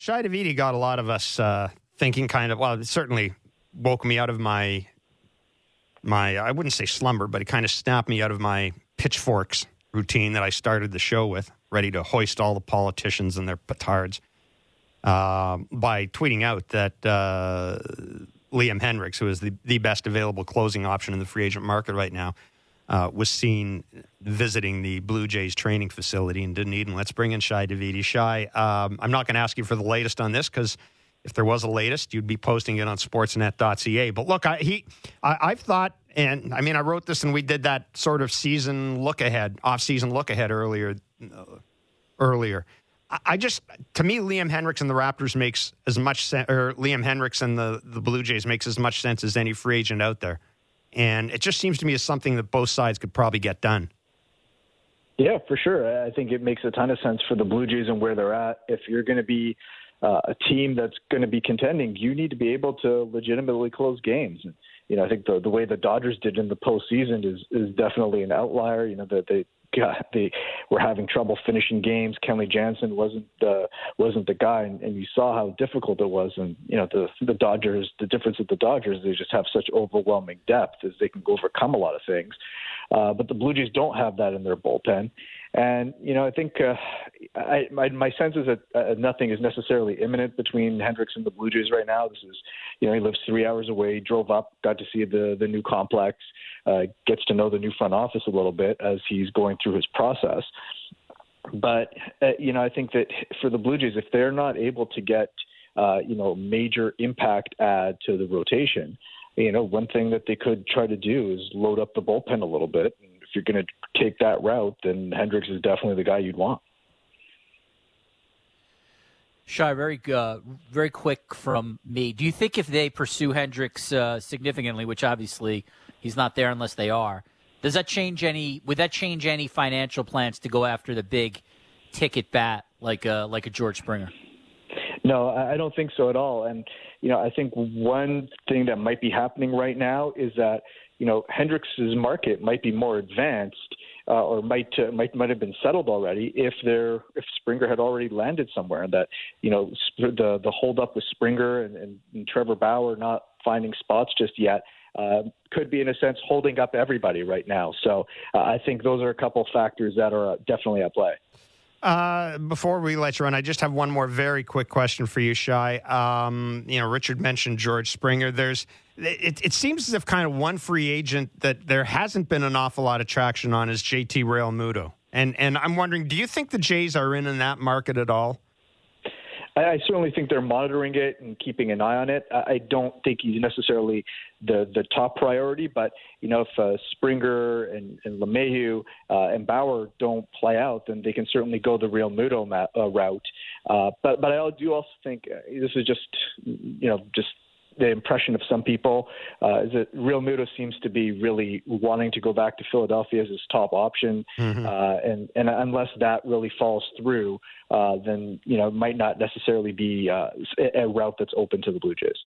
Shai Davidi got a lot of us thinking kind of, well, it certainly woke me out of my I wouldn't say slumber, but it kind of snapped me out of my pitchforks routine that I started the show with, ready to hoist all the politicians and their petards, by tweeting out that Liam Hendriks, who is the best available closing option in the free agent market right now, was seen visiting the Blue Jays training facility in Dunedin. Let's bring in Shai Davidi. Shai, I'm not going to ask you for the latest on this because if there was a latest, you'd be posting it on sportsnet.ca. But look, I've thought, and I mean, I wrote this and we did that sort of off-season look ahead earlier. To me, Liam Hendriks and the Raptors makes as much sense, or Liam Hendriks and the Blue Jays makes as much sense as any free agent out there. And it just seems to me as something that both sides could probably get done. Yeah, for sure. I think it makes a ton of sense for the Blue Jays and where they're at. If you're going to be a team that's going to be contending, you need to be able to legitimately close games. And, I think the way the Dodgers did in the postseason is definitely an outlier. They were having trouble finishing games. Kenley Jansen wasn't the guy, and you saw how difficult it was. And the Dodgers, the difference with the Dodgers, they just have such overwhelming depth as they can overcome a lot of things. But the Blue Jays don't have that in their bullpen. And I think my sense is that nothing is necessarily imminent between Hendriks and the Blue Jays right now. This is, he lives 3 hours away, drove up, got to see the new complex, gets to know the new front office a little bit as he's going through his process. But I think that for the Blue Jays, if they're not able to get major impact add to the rotation, one thing that they could try to do is load up the bullpen a little bit. If you're going to take that route, then Hendriks is definitely the guy you'd want. Shai, very quick from me. Do you think if they pursue Hendriks significantly, which obviously he's not there unless they are, would that change any financial plans to go after the big ticket bat like a George Springer? No, I don't think so at all. And, I think one thing that might be happening right now is that, Hendriks' market might be more advanced or might have been settled already if Springer had already landed somewhere. And that, the holdup with Springer and Trevor Bauer not finding spots just yet could be, in a sense, holding up everybody right now. So I think those are a couple factors that are definitely at play. Before we let you run, I just have one more very quick question for you, Shai. Richard mentioned George Springer. It seems as if kind of one free agent that there hasn't been an awful lot of traction on is JT Realmuto. And I'm wondering, do you think the Jays are in that market at all? I certainly think they're monitoring it and keeping an eye on it. I don't think he's necessarily the top priority, but if Springer and LeMahieu and Bauer don't play out, then they can certainly go the Realmuto route. But I do also think this is just the impression of some people is that Realmuto seems to be really wanting to go back to Philadelphia as his top option. Mm-hmm. And unless that really falls through, then, it might not necessarily be a route that's open to the Blue Jays.